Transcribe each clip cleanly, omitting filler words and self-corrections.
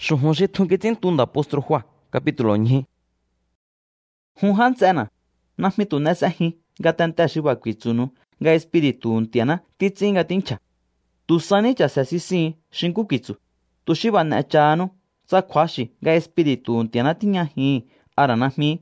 Shuhun shi thun kitsin tunda apóstol Juan, capítulo 2. Hun han tsena, najmi tu nesahin, nga tente shi bakuitsunu, nga espiritu ntiana titsin nga tincha. Tu sani chase sisin shinku kitsu, tu shi ba nechanu, tsa kjuashi nga espiritu ntiana tiñahin, ara najmi.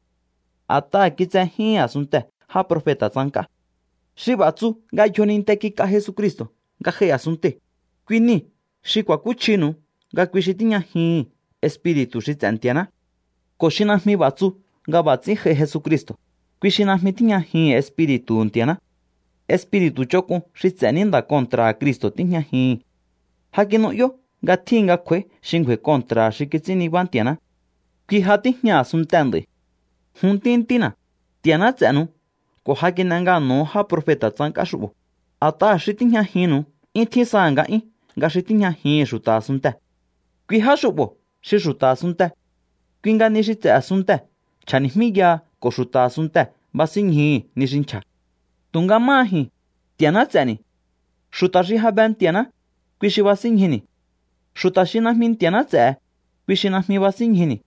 Ata kitsehin asunte, ha profeta tsanka. Shi batsu nga yoninte kika Jesucristo, nga je asunte. Kuini, shi kuakuchinu, nga kui shi tiñahin espiritu shi tsentiana. Ko shi najmi batsu nga batsi je Jesucristo, kui shi najmi tiñahin espiritu ntiana. Espiritu chokun shi tseninda kontra Cristo tiñahin. Ha kinu'yo nga tjin nga kjue xingkjue kontra xi kitsiniban tiana. Kui ha tijña asuntende. Jun tintina, tiana tsenu, ko ha kinenganu ha profeta tsanka xu'bo. Ata xi tijñajinu, in tjisa nga'in nga xi tijñajin xuta asunte. Kui ha xu'bo xi xuta asunte. Kui nga ni xi tse asunte, chjanijmiya ko xuta asunte basinñi ni xi nchja. Tunga májin, tiana tseni. Xuta xi haben tiana, kui xi basinñini. Xuta xi najmi ntiana tse'e, kui xi najmi basinñini.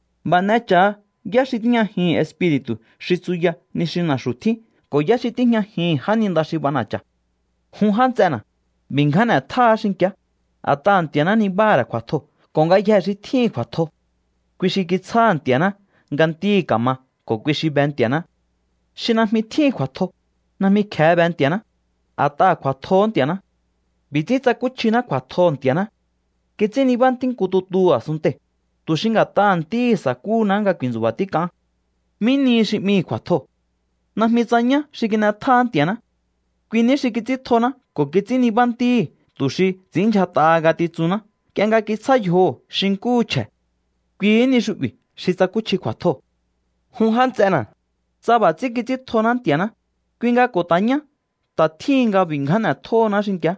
Banecha ya xi tiñajin espiritu xi tsuya ni xi naxu tjín, ko ya xi tijñajin jáninda xi banacha. Jun já ntsena, bingjane tja xinkia, ata ntiana nibare kjuatjo, ko ngayje xi tjin kjuatjo. Kui xi kitsja ntiana, nganti kama, ko kui xi ben ntiana. Xi najmi tjin kjuatjo, najmi kje ben ntiana, ata kjuatjo ntiana. Bitsi tsakuchina kjuatjo ntiana. Kitsiniban tinkututu asunte, tuxi ngata nti sakuna nga kuindsuba tika'an. Mini xi m'í kjuatjo. Najmi tsañá xi kinetja ntiana. Kuini xi kitsitjona ko kitsiniban nti tuxi tsinchjat'a nga titsuna k'ia nga kitsja yjo xinku chje. Kui ni xu'bi xi tsakuchi kjuatjo. Jun já ntsena, tsa b'atsi kitsitjona ntiana, kui nga kotañá, ta tjin nga bingjane tjona xinkia.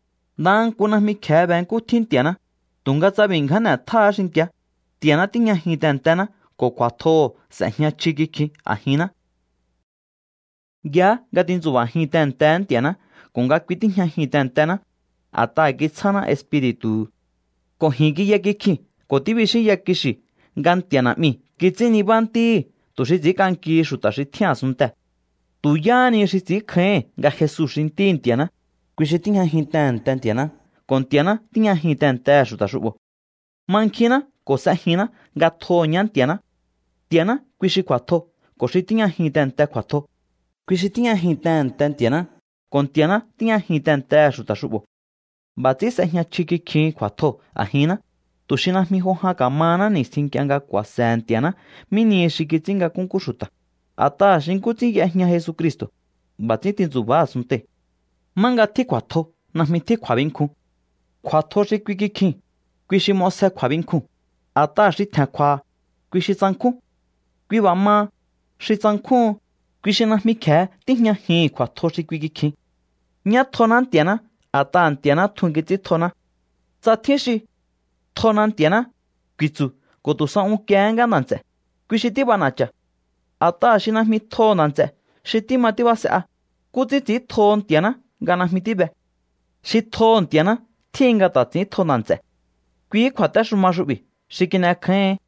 Dan nku najmi kje benku tjin ntiana, tunga tsa bingjane tja xinkia, tiana tiñajin tentena ko kjuatjo s'ejña chji kikji ajinna. Ya nga tintsubajin tente ntiana, ko nga kui tijñajin tentena, ata kitsjana espiritu. Ko jin kiye kikji, ko tibixiya kixi, nga ntiana m'í kitsiniba nti tuxi tsik'anki xuta xi tjian asunte. Tuyani xi tsikjaen nga Jesús xi nti ntiana, kui xi tijñajin tente ntiana, ko ntiana tijñajin tente xuta xu'bo. Mankjina ko s'ejinna nga tjoña ntiana. Tiana kui xi kjuatjo, ko xi tijñajin tente kjuatjo. Kui xi tijñajin tente ntiana, ko ntiana tijñajin tente xuta xu'bo. B'atsi s'ejña chji kikjin kjuatjo ajinna, tuxi najmi jojan kamana nixtjin k'ia nga kuase ntiana mini xi kitsin nga kunku xuta. Ata xi nkú tsin y'ejña Jesucristo, b'atsi tintsuba asunte. Manga tji kjuatjo, najmi tji kjuabinkjun. Kjuatjo xi kui kikjin, kui xi mose kjuabinkjun. Ata xi tjen kjua, kui xi tsankjún. Kui b'a ma, xi tsankjún, kui xi najmi kje tijñajin kjuatjo xi kui kikjin. Ñá tjona ntiana, ata ntiana tjun kitsitjona. Tsa tjin xi tjona ntiana, kuitsu ko tusa unkie nga ndantse, kui xi tibanacha. Ata xi najmi tjo ndantse, xi tima tibase'a, kutsi tsitjo ntiana nga najmi tibe. Xi tjo ntiana, tjin nga ta tsitjo ndantse. Kui kjuatexuma xu'bi xi kinekjaen